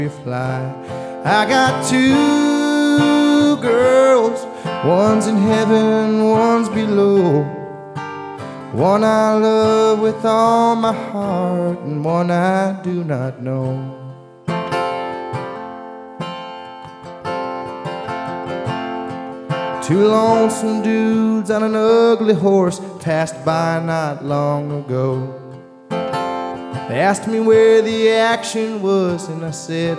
fly. I got two girls, one's in heaven, one's below. One I love with all my heart, and one I do not know. Two lonesome dudes on an ugly horse passed by not long ago. They asked me where the action was, and I said,